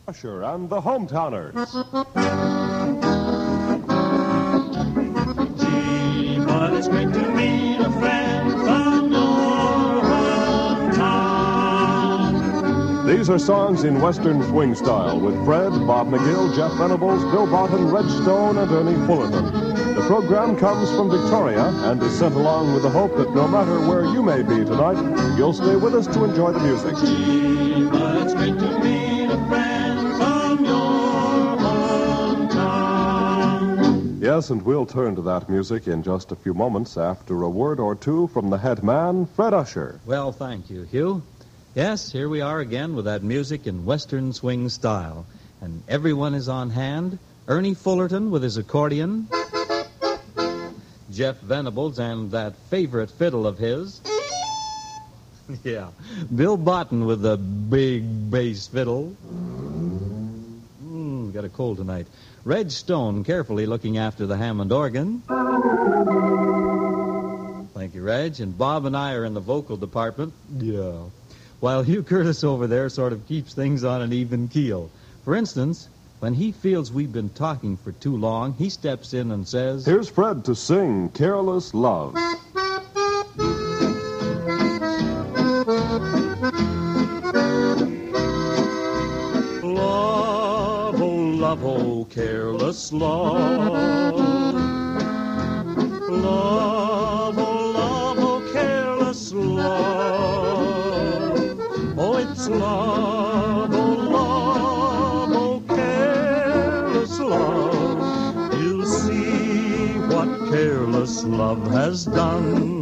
Usher and the Hometowners. Gee, but it's great to meet a friend from your hometown. These are songs in Western swing style with Fred, Bob McGill, Jeff Venables, Bill Barton, Reg Stone, and Ernie Fullerton. The program comes from Victoria and is sent along with the hope that no matter where you may be tonight, you'll stay with us to enjoy the music. Gee, but it's great to meet a friend from your hometown. Yes, and we'll turn to that music in just a few moments after a word or two from the head man, Fred Usher. Well, thank you, Hugh. Yes, here we are again with that music in Western swing style. And everyone is on hand. Ernie Fullerton with his accordion. Jeff Venables and that favorite fiddle of his. Yeah. Bill Barton with the big bass fiddle. Got a cold tonight. Reg Stone carefully looking after the Hammond organ. Thank you, Reg. And Bob and I are in the vocal department. Yeah. While Hugh Curtis over there sort of keeps things on an even keel. For instance, when he feels we've been talking for too long, he steps in and says, Here's Fred to sing Careless Love. Love, oh, careless love. Love, oh, careless love. Oh, it's love, oh, careless love. You'll see what careless love has done.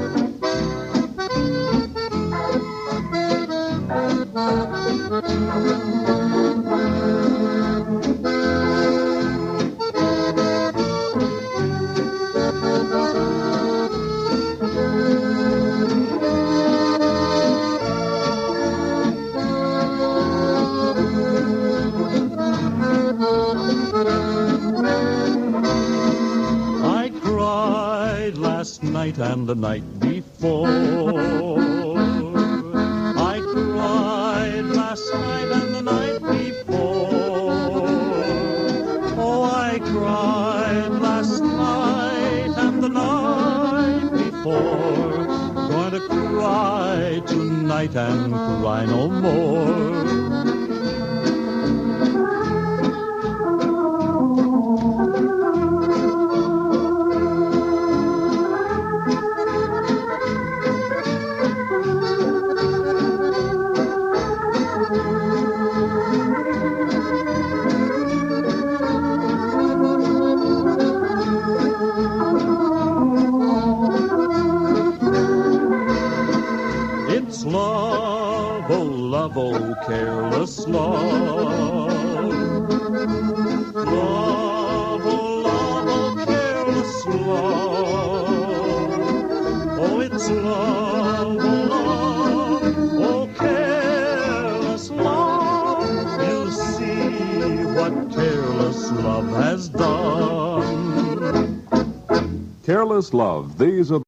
I cried last night and the night before. I cried last night and the night before. Oh, I cried last night and the night before. Going to cry tonight and cry no more. It's love, oh, careless love. Love, oh, careless love. Oh, it's love, oh, careless love. You'll see what careless love has done. Careless Love. These are